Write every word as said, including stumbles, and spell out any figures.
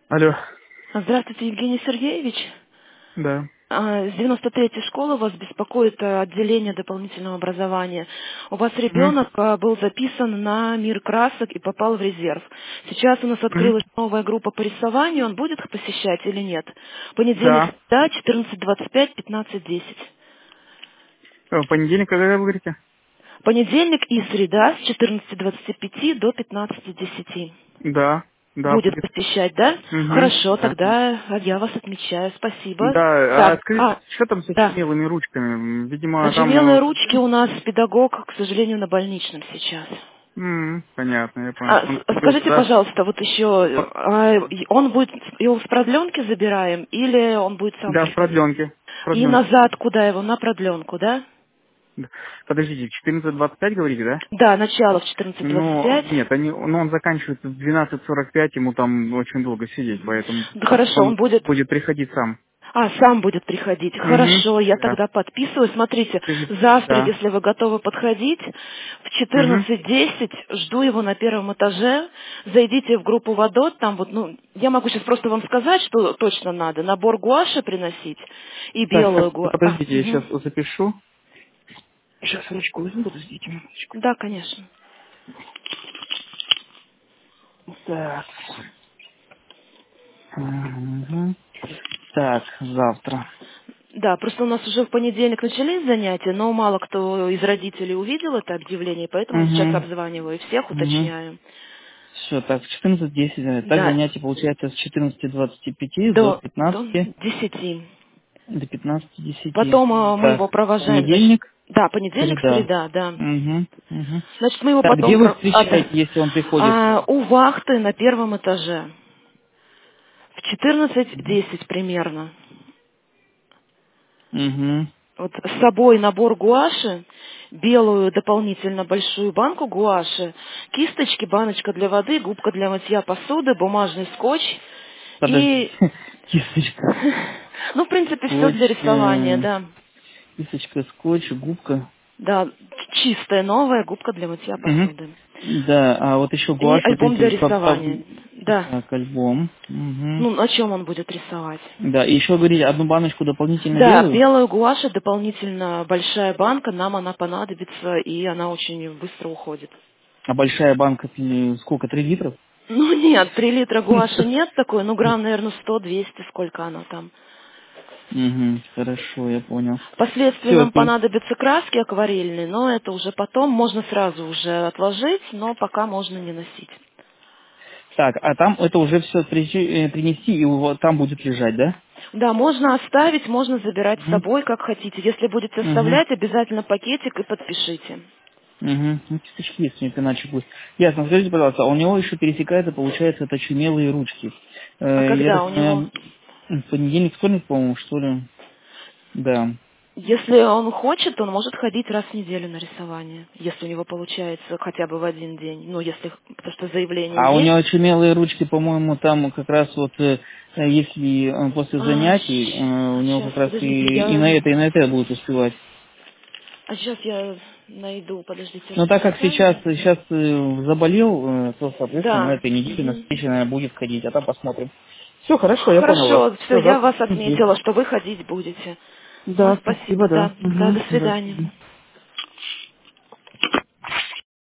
Алло, Здравствуйте, Евгений Сергеевич. да. А, С девяносто третьей школы вас беспокоит а, отделение дополнительного образования. У вас Мгм. ребенок а, был записан на мир красок и попал в резерв. Сейчас у нас Мгм. открылась новая группа по рисованию. Он будет их посещать или нет? Понедельник, Да. среда, четырнадцать двадцать пять, пятнадцать десять. Э, Понедельник, когда вы говорите? Понедельник и среда с четырнадцати двадцати пяти до пятнадцати десяти. Да, да, Будет будет. посещать, да? Угу. Хорошо, Да. тогда я вас отмечаю. Спасибо. Да, а Так, скажите, а, что там с да. очумелыми ручками? Видимо, Очумелые там... э, ручки у нас педагог, к сожалению, на больничном сейчас. м, понятно, я понял. А, Он с- был скажите, туда... пожалуйста, вот еще, О, а, и он будет, его с продленки забираем или он будет сам Да, в приходить? продленке. В И продленке. назад куда его? На продленку, да? Да. Подождите, четырнадцать двадцать пять говорите, да? Да, начало в четырнадцать двадцать Ну, пять. нет, они, ну, он заканчивается в двенадцать сорок пять, ему там очень долго сидеть, поэтому Да, хорошо, он он будет. будет приходить сам. А, сам будет приходить. Угу. Хорошо, я Да. тогда подписываю. Смотрите, Скажи- завтра, Да. если вы готовы подходить, в Угу. четырнадцать десять жду его на первом этаже. Зайдите в группу Водот, там вот, ну, я могу сейчас просто вам сказать, что точно надо. Набор гуаши приносить и Так, белую сек- гуашь. А, подождите, я мгм. сейчас запишу. Сейчас ручку возьму, подождите минуточку. Да, конечно. Так. Мгм. Так, завтра. Да, просто у нас уже в понедельник начались занятия, но мало кто из родителей увидел это объявление, поэтому я сейчас Угу. обзваниваю всех, Угу. уточняю. Все, так, в четырнадцать десять. э, Так Да, занятие получается с четырнадцати двадцати пяти до до, до пятнадцати, десяти. до пятнадцати десяти. Потом э, мы его Так, провожаем до... ш- понедельник, Да, понедельник, среда. среда, да. Угу. Угу. Значит, мы его Так, потом... где вы про- а, да. встречаете, если он приходит? А, у вахты на первом этаже. В четырнадцать десять примерно. Угу. Вот с собой набор гуаши, белую дополнительно большую банку гуаши, кисточки, баночка для воды, губка для мытья посуды, бумажный скотч Подождите. и... Кисточка. Ну, в принципе, все Скотч, для рисования, э, да. кисточка, скотч, губка. Да, чистая новая губка для мытья Мгм. посуды. Да, а вот еще И гуашь, вот альбом для эти по- по- рисования. Да. так, альбом. Мгм. Ну, на чем он будет рисовать? Да, и еще говорите, одну баночку дополнительно Да, белую, белая гуашь, дополнительно большая банка, нам она понадобится, и она очень быстро уходит. а большая банка э, сколько, три литров? Ну нет, три литра гуаши нет такой, ну грамм, наверное, сто-двести, сколько она там. Угу, хорошо, я понял. Впоследствии Все, нам понадобятся краски акварельные, но это уже потом, можно сразу уже отложить, но пока можно не носить. так, а там это уже все принести, и у вас там будет лежать, да? Да, можно оставить, можно забирать с Угу, собой, как хотите. Если будете угу, оставлять, обязательно пакетик и подпишите. угу. Ну, кисточки есть, у них иначе будет. Ясно, скажите, пожалуйста, а у него еще пересекается, получается, это чумелые ручки. А Э, я когда так у него? понимаю, в понедельник, вторник, по-моему, что ли? Да. Если он хочет, он может ходить раз в неделю на рисование, если у него получается хотя бы в один день. Ну, если, потому что заявление А у него есть. очумелые ручки, по-моему, там как раз вот, э, э, если э, после А, занятий, э, у него сейчас, как раз и, подождите, и на я... это, и на это будет успевать. А сейчас я найду, подождите, Но так как сейчас, расписание. сейчас э, заболел, э, то, соответственно, на Да. этой неделе на Мгм. встрече, наверное, будет ходить, а там посмотрим. Все, хорошо, я понял вас. Хорошо, все, Все, я завтра вас в понедельник. отметила, что вы ходить будете. Все, Да, спасибо, спасибо, да. да. Да, Угу, до да. свидания.